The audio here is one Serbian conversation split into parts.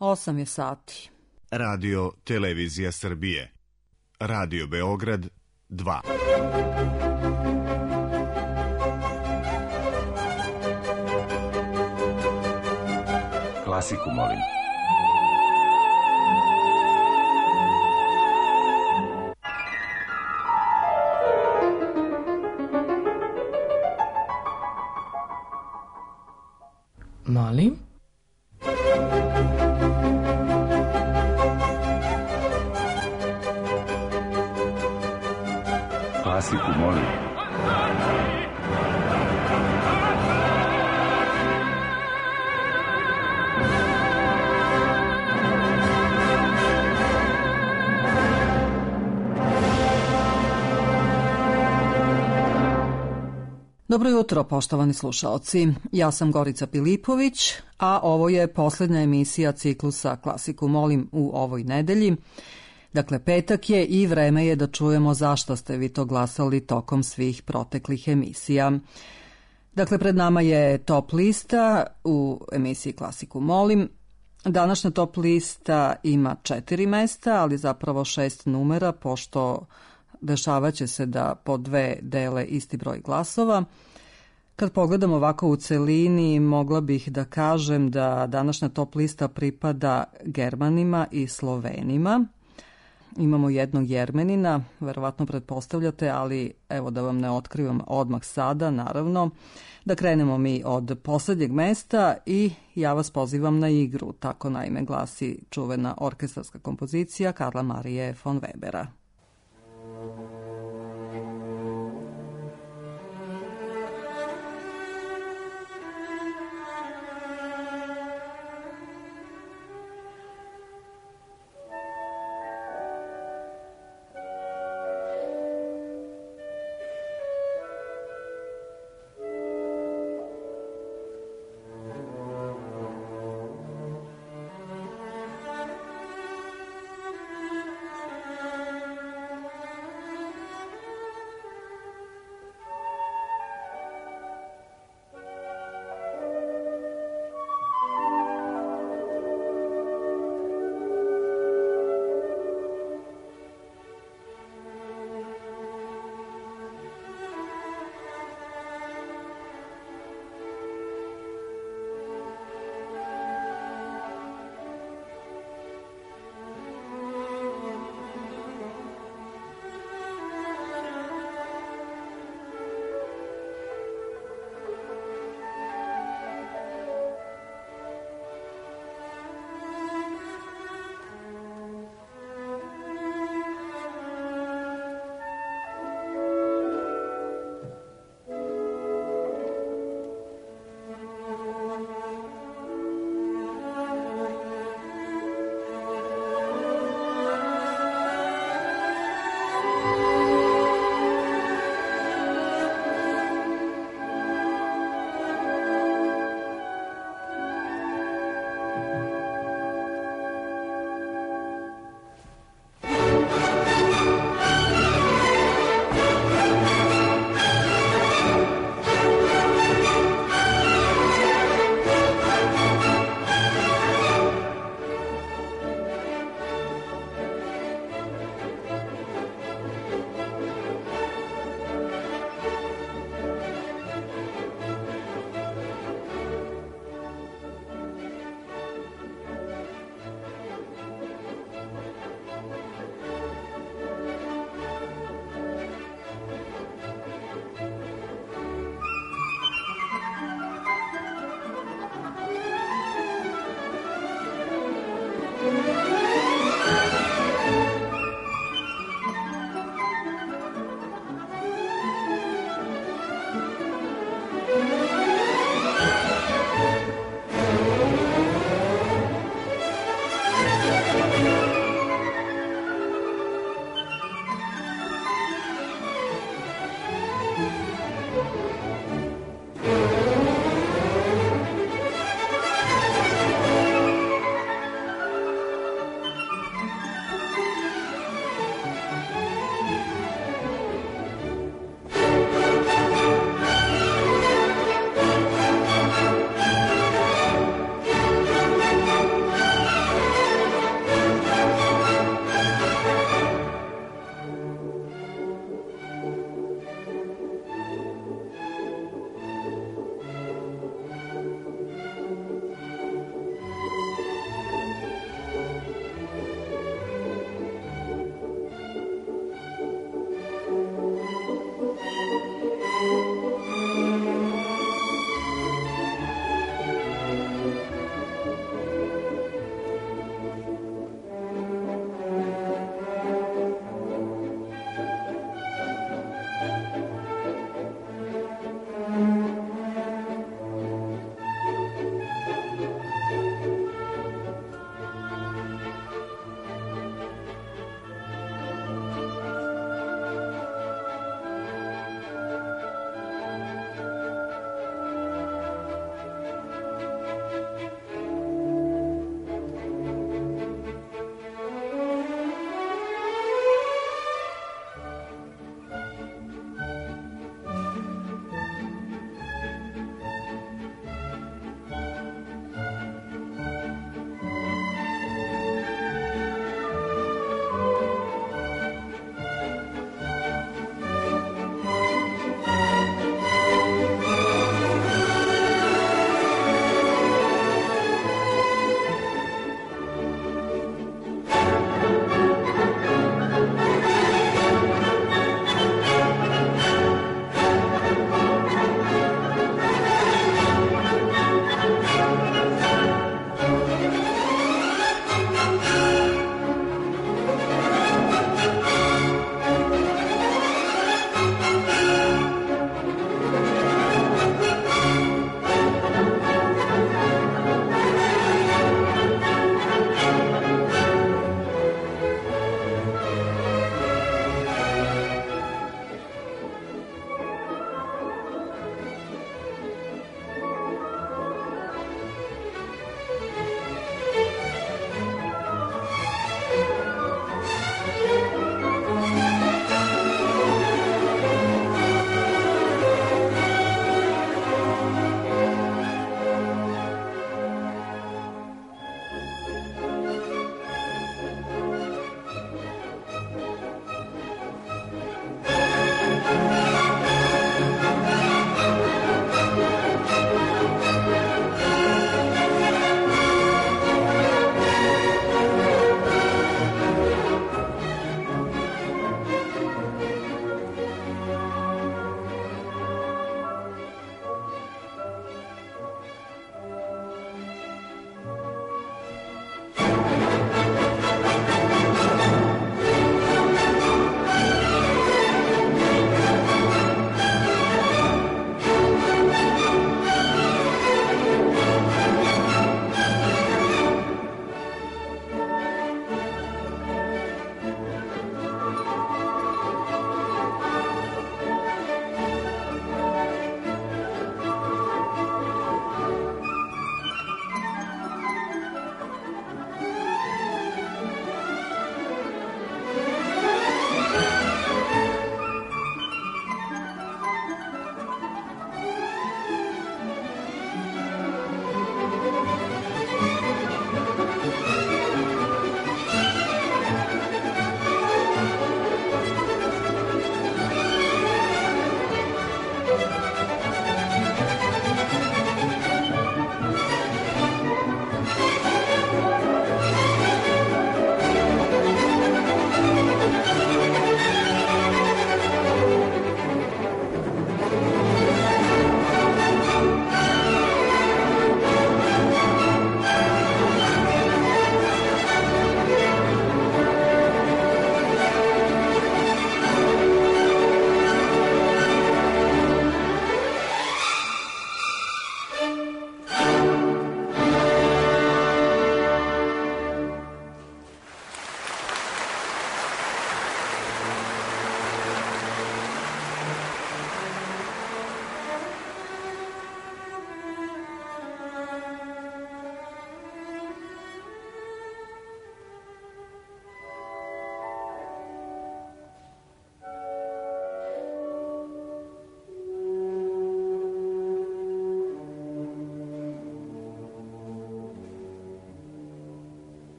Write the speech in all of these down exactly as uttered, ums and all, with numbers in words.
osam je sati. Radio Televizija Srbije. Radio Beograd dva. Klasiku molim. Molim? Klasiku molim. Dobro jutro, poštovani slušaoci. Ja sam Gorica Pilipović, a ovo je poslednja emisija ciklusa Klasiku molim u ovoj nedelji. Dakle, petak je i vreme je da čujemo zašto ste vi to glasali tokom svih proteklih emisija. Dakle, pred nama je top lista u emisiji Klasiku molim. Današnja top lista ima četiri mesta, ali zapravo šest numera, pošto dešavaće se da po dve dele isti broj glasova. Kad pogledam ovako u celini, mogla bih da kažem da današnja top lista pripada Germanima i Slovenima. Imamo jednog Jermenina, verovatno pretpostavljate, ali evo da vam ne otkrivam odmah sada, naravno. Da krenemo mi od poslednjeg mesta i ja vas pozivam na igru, tako naime glasi čuvena orkestarska kompozicija Karla Marije von Webera.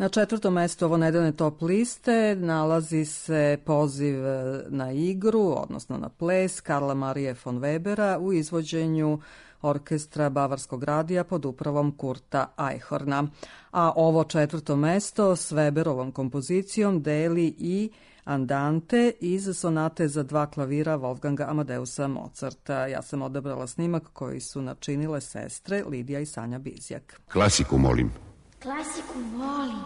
Na četvrtom mestu ovo nedeljne top liste nalazi se poziv na igru, odnosno na ples Karla Marije von Webera u izvođenju orkestra Bavarskog radija pod upravom Kurta Eichhorna. A ovo četvrto mesto s Weberovom kompozicijom deli i Andante iz sonate za dva klavira Wolfganga Amadeusa Mozarta. Ja sam odabrala snimak koji su načinile sestre Lidija i Sanja Bizjak. Klasiku molim. Klasiku volim.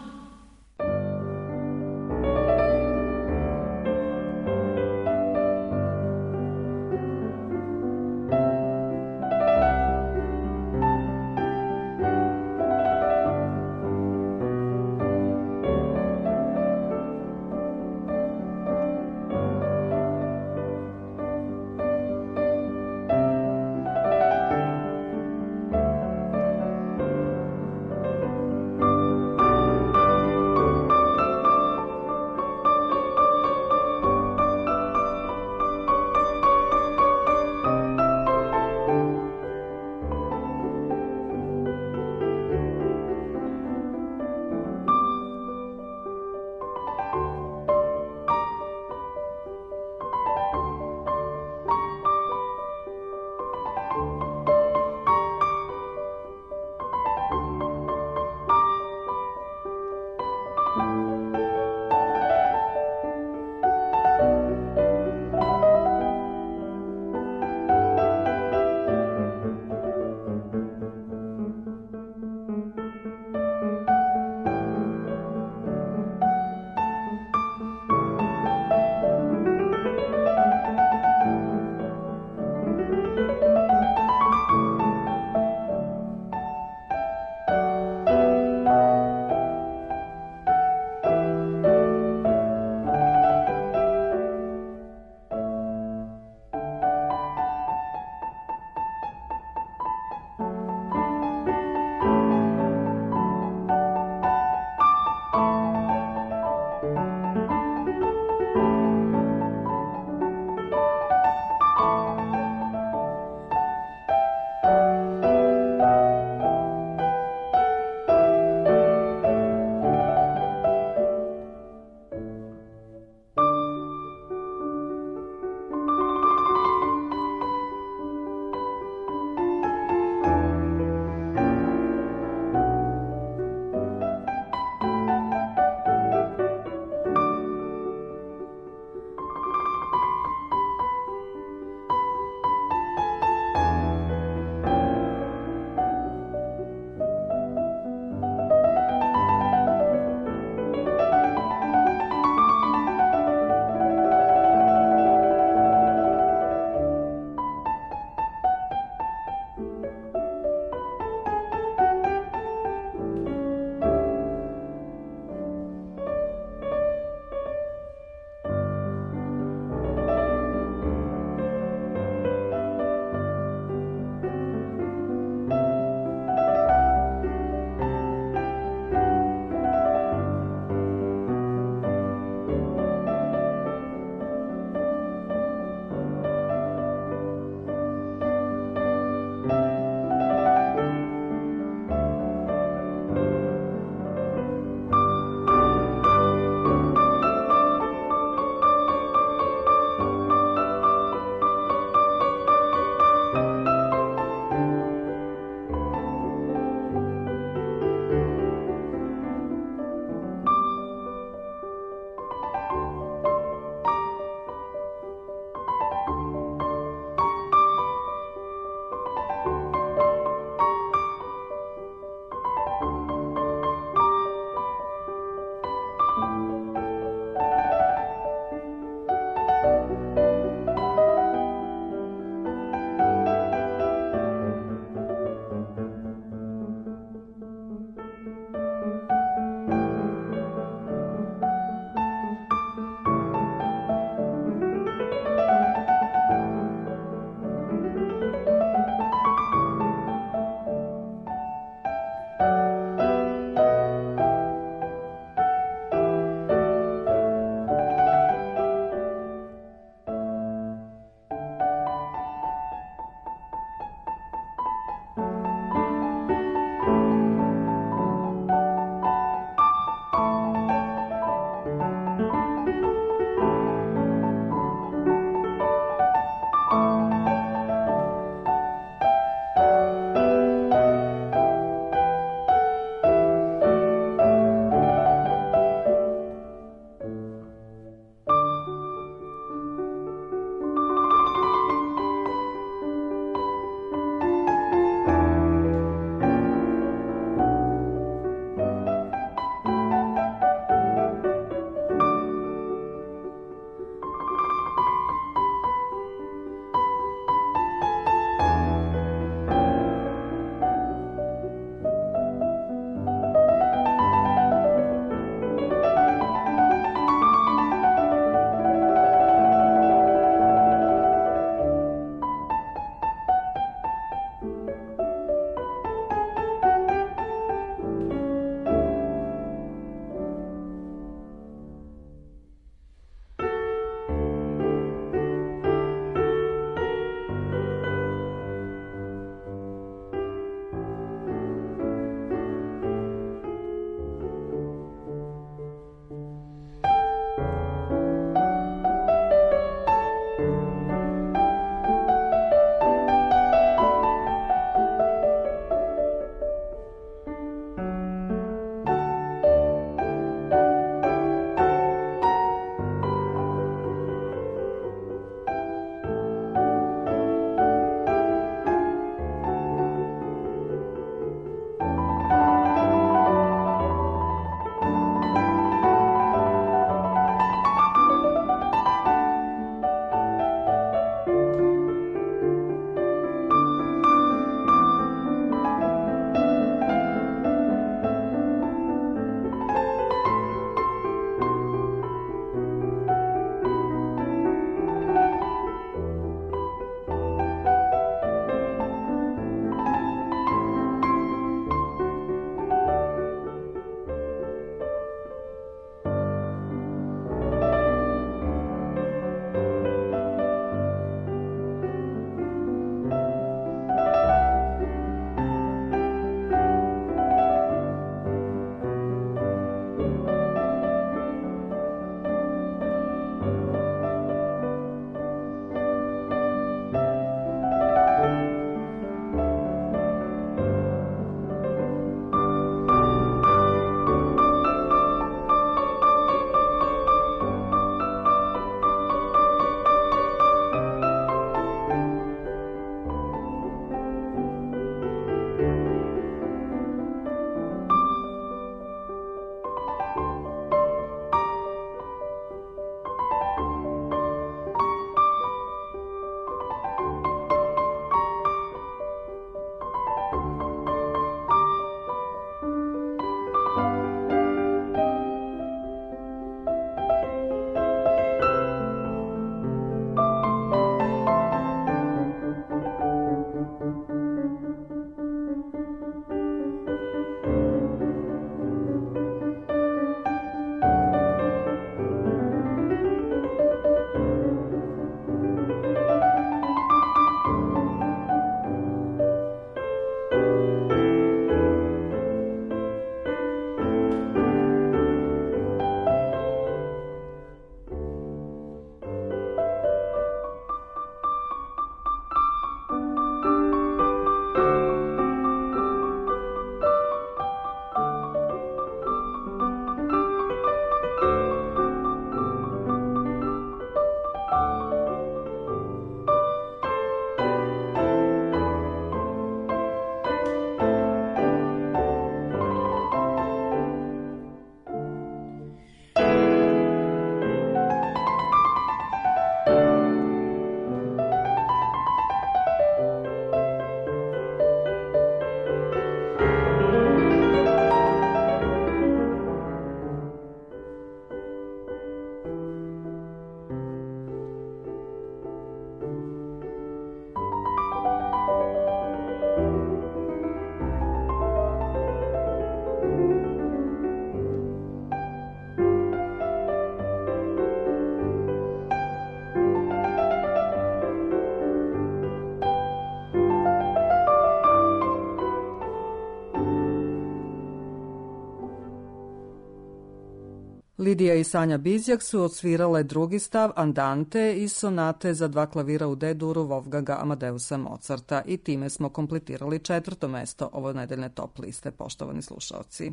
Lidija i Sanja Bizjak su odsvirale drugi stav Andante iz sonate za dva klavira u D-duru Wolfganga Amadeusa Mozarta i time smo kompletirali četvrto mesto ovo nedeljne top liste, poštovani slušaoci.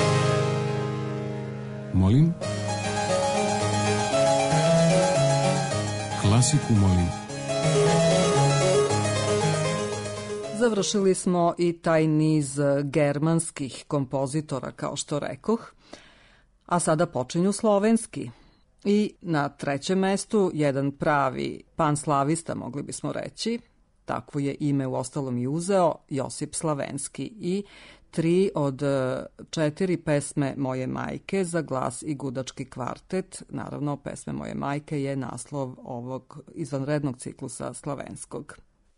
Molim? Klasiku molim. Završili smo i taj niz germanskih kompozitora, kao što rekoh, a sada počinju slovenski. I na trećem mestu jedan pravi panslavista, mogli bismo reći, takvo je ime u ostalom i uzeo, Josip Slavenski, i tri od četiri pesme Moje majke za glas i gudački kvartet. Naravno, pesme Moje majke je naslov ovog izvanrednog ciklusa slovenskog.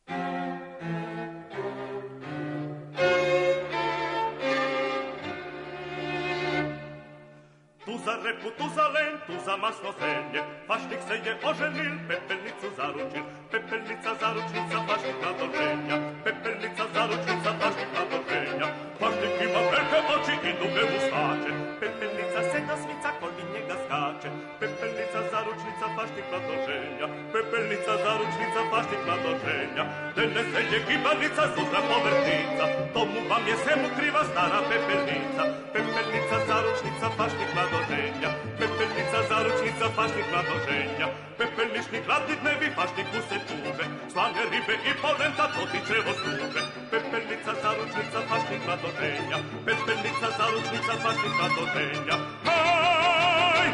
Tu za repu, tu za len, tu za masno zelje, pašnik se je oženil, pepelnicu zaručil, pepelnica zaručnica, pašnik na doženja, pepelnica zaručnica, pašnik na doženja, pašnik ima velike oči i duge mustače, pepelnica se nasmica, kod njega skače, pepelnica zaručnica, pašnik na doženja, pepelnica zaručnica, pašnik na doženja, dene se je gibanica, sutra povrtnica, tomu vam je svemu kriva stara pepelnica, pepelnica zaručnica, pašnik na doženja, pepelnica zaručnica, pašnik na doženja, pepelnični hladni dnevi, pašniku se čuve, slane ribe i polenta, to ti čevo služe, pepelnica zaručnica, pašnik na doženja, pepelnica zaručnica, pašnik na doženja, haj!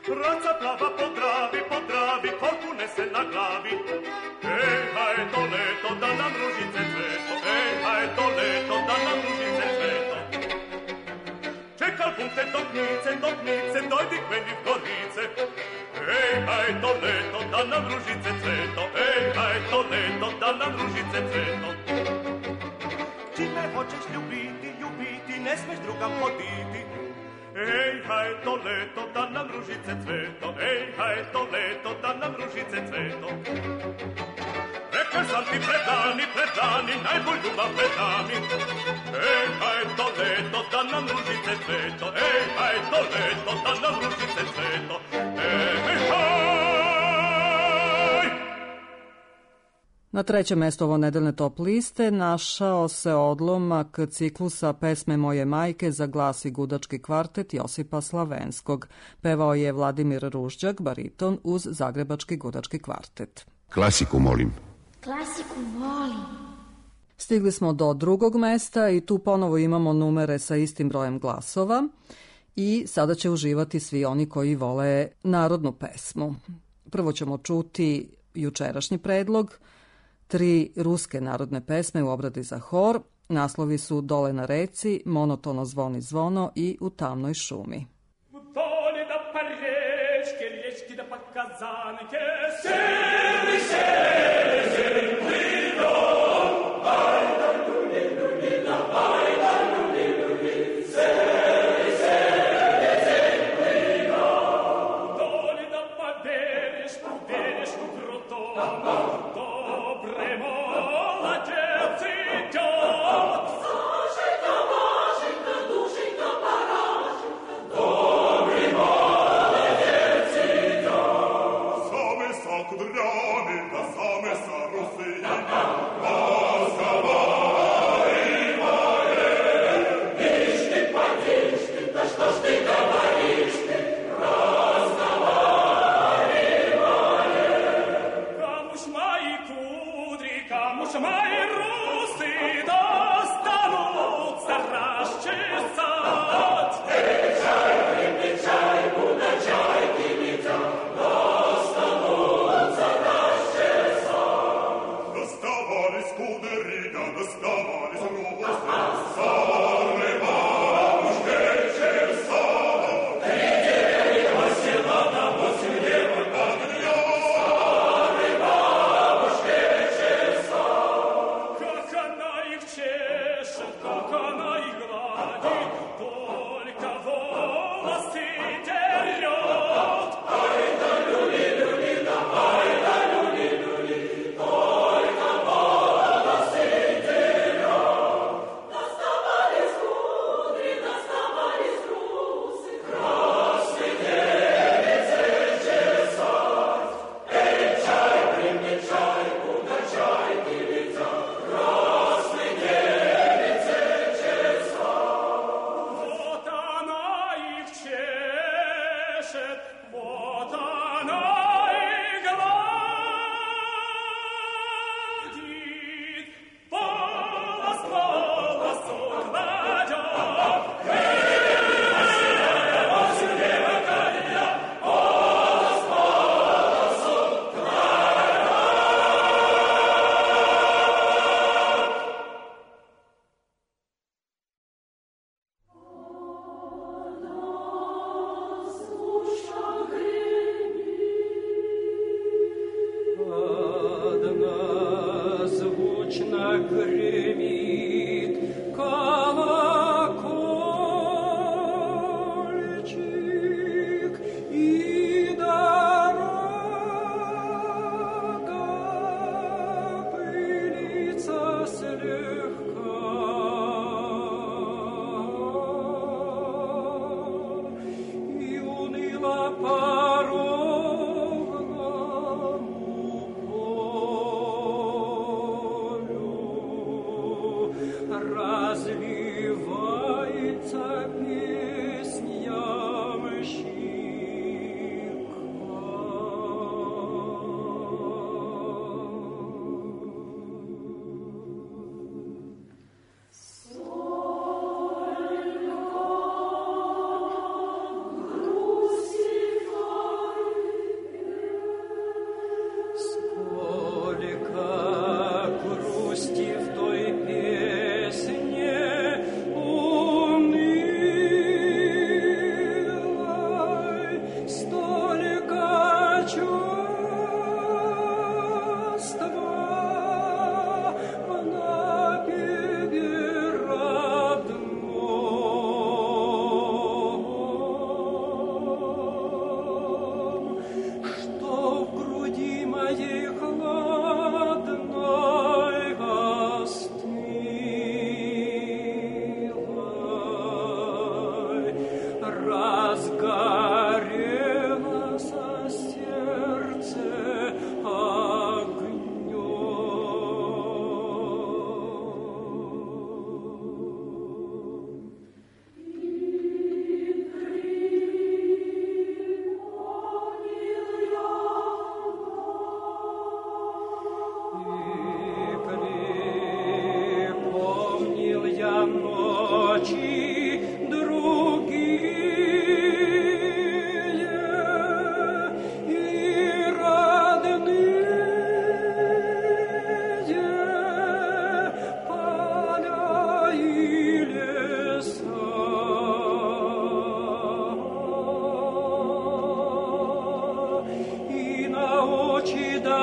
Raca plava po Dravi, po Dravi, koku nese na glavi. Ej, a je to leto, da nam ružice cveto. Ej, a je to leto, da nam ružice cveto. Čekal bum te dopnice, dopnice, dojdi k meni v Gorice. Ej, a je to leto, da nam ružice cveto. Ej, a je to leto, da nam ružice cveto. Čime hoćeš ljubiti, ljubiti, ne smeš drugam hoditi. Ej, a je to leto, da nam ružice cveto. Ej, a je to leto, da nam ružice cveto. Rekao sam ti pred dani, pred dani, najbolj ljubav pred nami. Ej, a je to leto, da nam ružice cveto. Ej, a je to leto, da nam ružice cveto. Ej, haj! Na trećem mestu ovo nedeljne top liste našao se odlomak ciklusa pesme Moje majke za glas i gudački kvartet Josipa Slavenskog. Pevao je Vladimir Ružđak, bariton, uz Zagrebački gudački kvartet. Klasiku molim. Klasiku volim. Stigli smo do drugog mesta i tu ponovo imamo numere sa istim brojem glasova i sada će uživati svi oni koji vole narodnu pesmu. Prvo ćemo čuti jučerašnji predlog, tri ruske narodne pesme u obradi za hor. Naslovi su Dole na reci, Monotono zvoni zvono i U tamnoj šumi. Dole da pa rečke, rečke da pa kazanke, seli, seli, seli, plino, ajda, luli, luli, la, ajda, luli, luli, seli, seli, seli, plino. Dole da pa dereš, dereš u groto, dobre mola djevcito, zašita, vašita, dušita, parašita, dobri male djevcito. Same sa kudrani, da same sa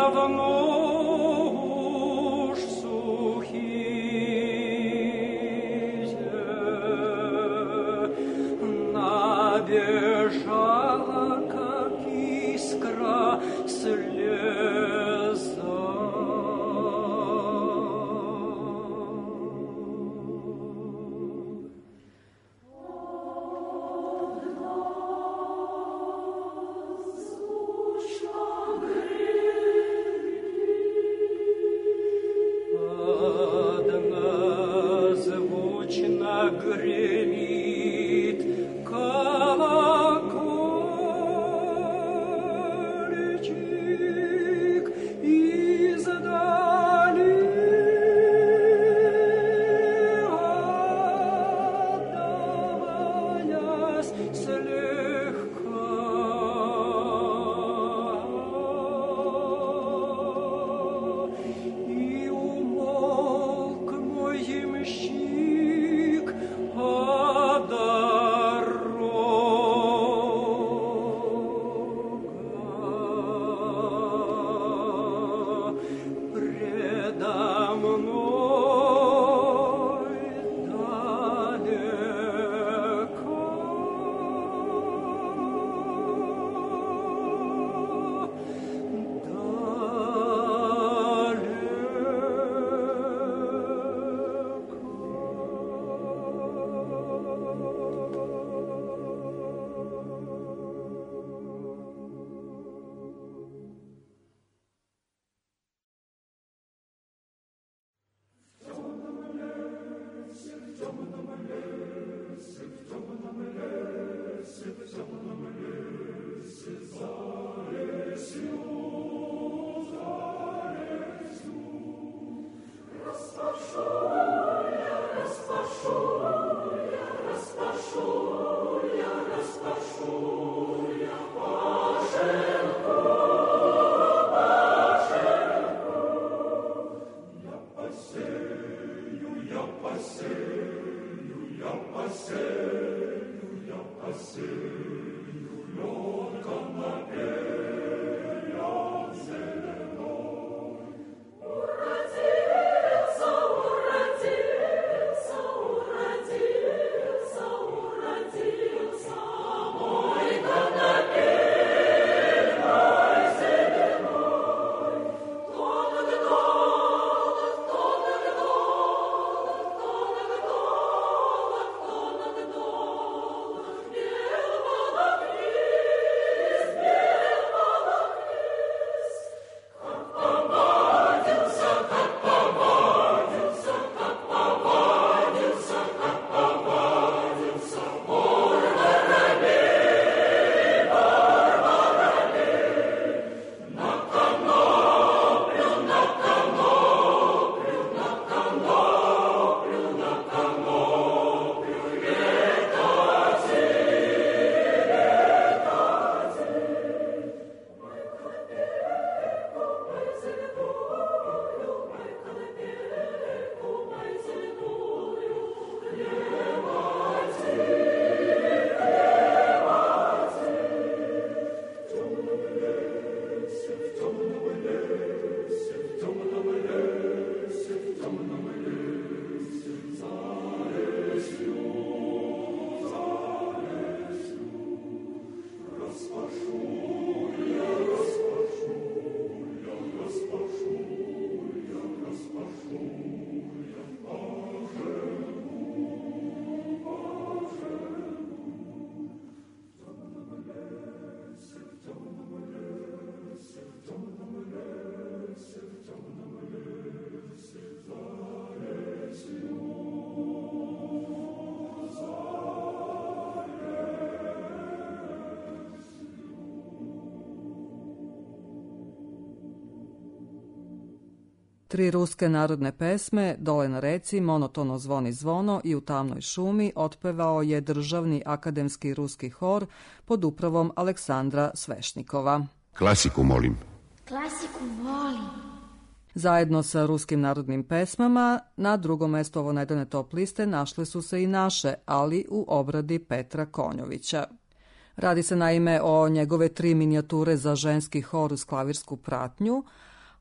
Tri ruske narodne pesme, Dole na reci, Monotono zvoni zvono i U tamnoj šumi otpevao je Državni akademski ruski hor pod upravom Aleksandra Svešnikova. Klasiku molim. Klasiku volim. Zajedno sa ruskim narodnim pesmama, na drugom mestu ovo nedeljne top liste našle su se i naše, ali u obradi Petra Konjovića. Radi se naime o njegove tri minijature za ženski hor uz klavirsku pratnju,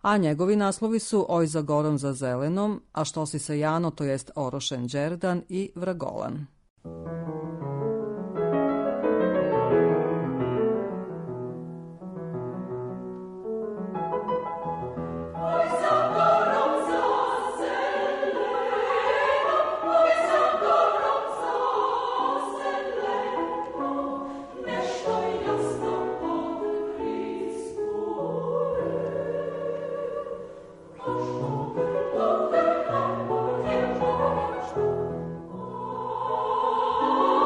a njegovi naslovi su Oj za gorom za zelenom, A što si se Jano, to jest Orošen Đerdan i Vragolan. Oh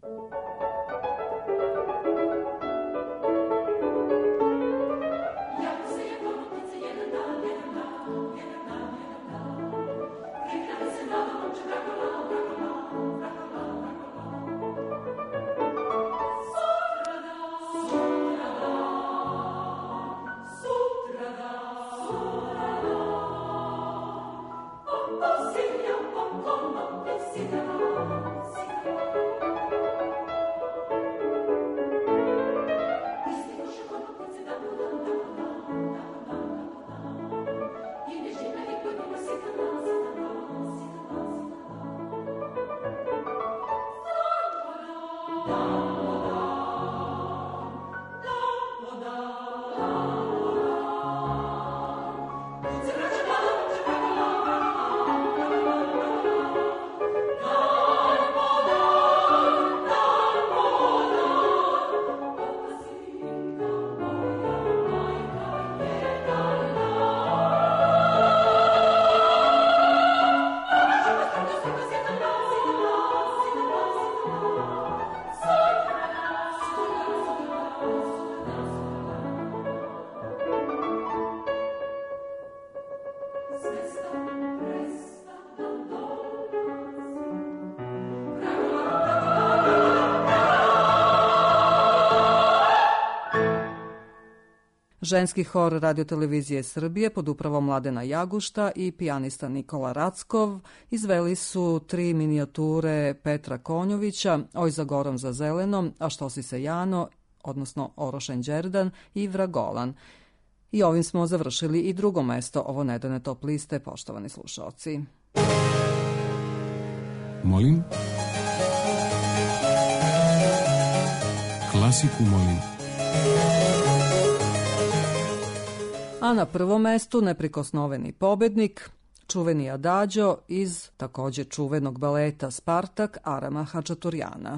Ženski hor Radiotelevizije Srbije pod upravom Mladena Jagušta i pijanista Nikola Rackov izveli su tri minijature Petra Konjovića, Oj za gorom za zelenom, A što si se Jano, odnosno Orošen Đerdan i Vragolan. I ovim smo završili i drugo mesto ovo nedeljne top liste, poštovani slušaoci. Molim? Klasiku molim. A na prvom mestu neprikosnoveni pobednik, čuveni Adagio iz također čuvenog baleta Spartak Arama Hačaturjana.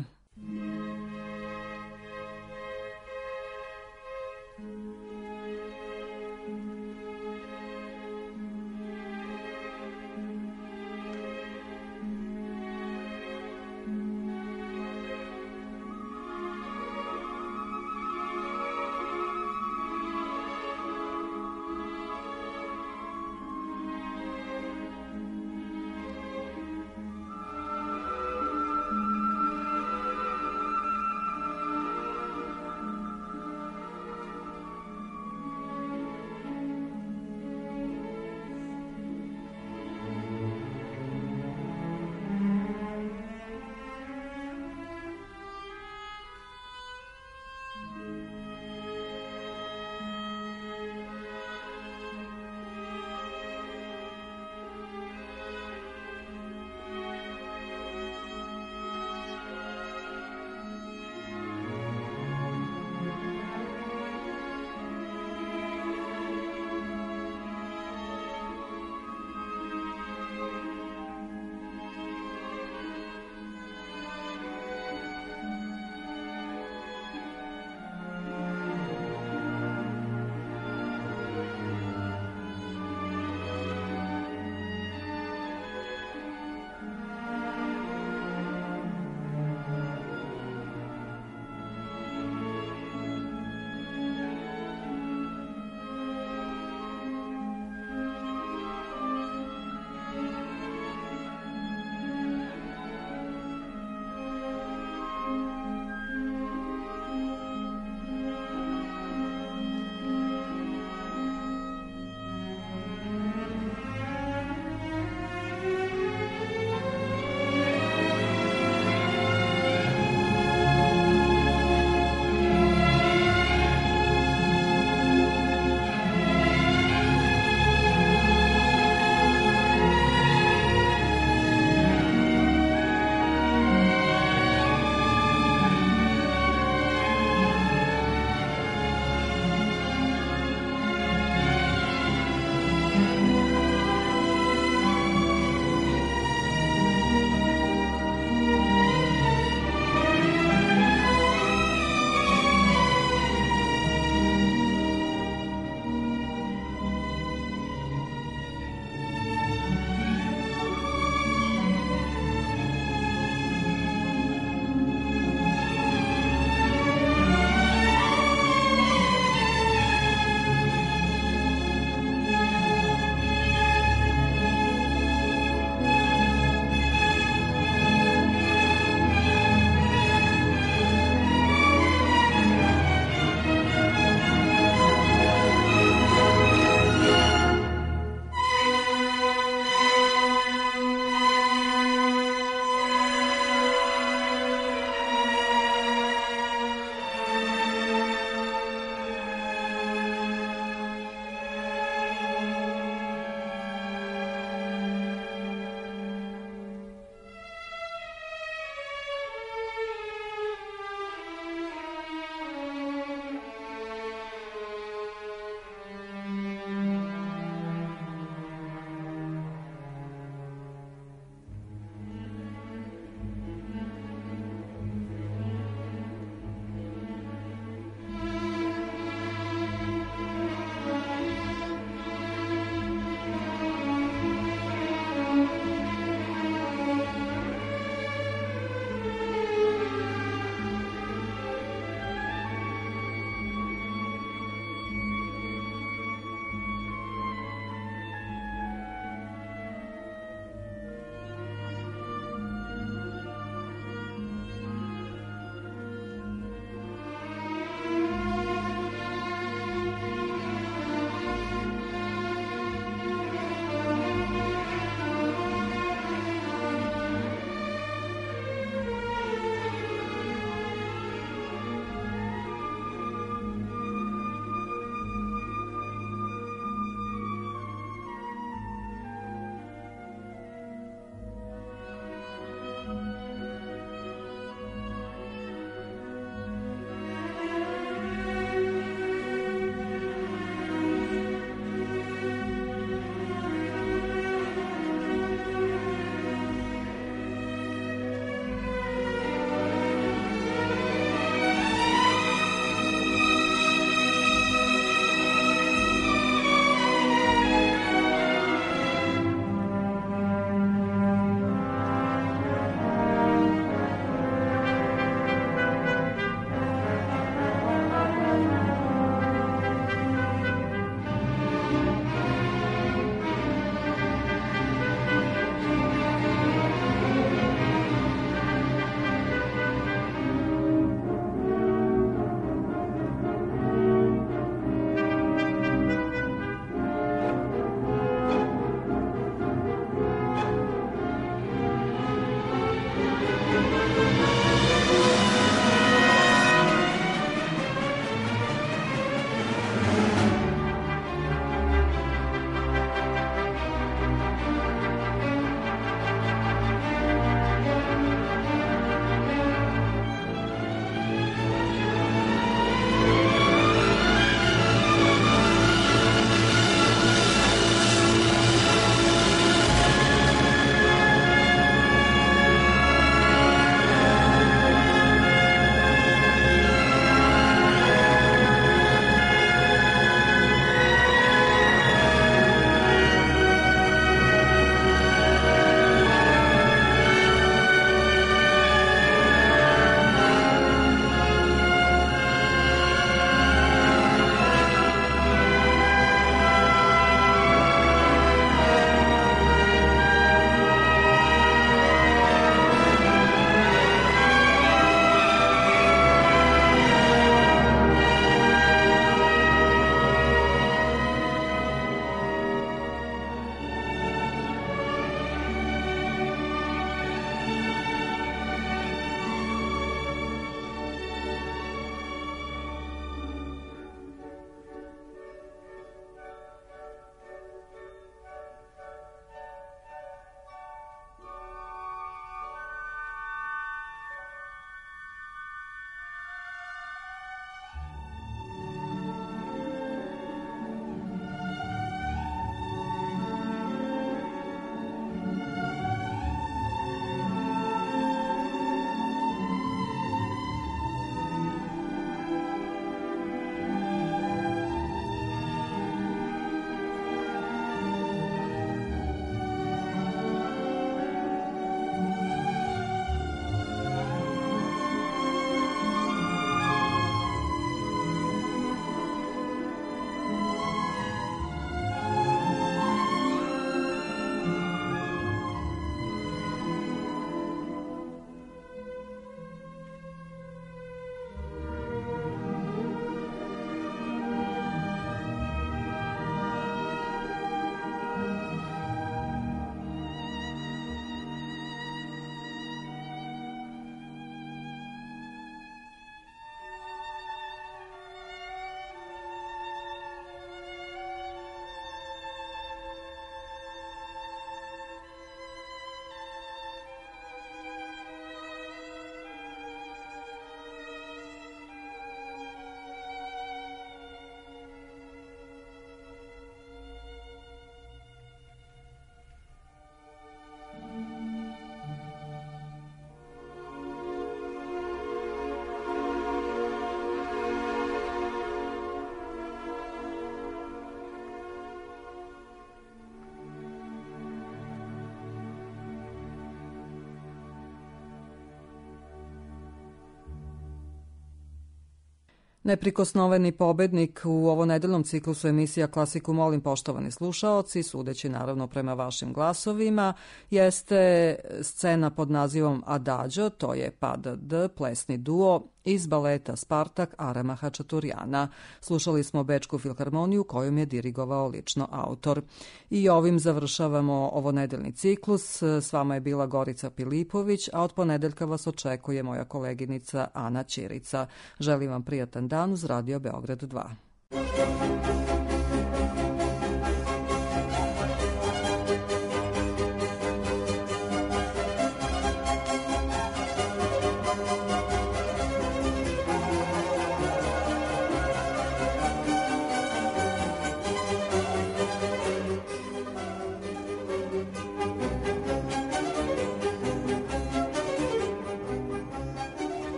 Neprikosnoveni pobednik u ovonedeljnom ciklusu emisija Klasiku molim, poštovani slušaoci, sudeći naravno prema vašim glasovima, jeste scena pod nazivom Adagio, to je P D D, plesni duo iz baleta Spartak Arama Hačaturjana. Slušali smo Bečku filharmoniju kojom je dirigovao lično autor. I ovim završavamo ovonedeljni ciklus. S vama je bila Gorica Pilipović, a od ponedeljka vas očekuje moja koleginica Ana Ćirica. Želim vam prijatan dan uz Radio Beograd dva.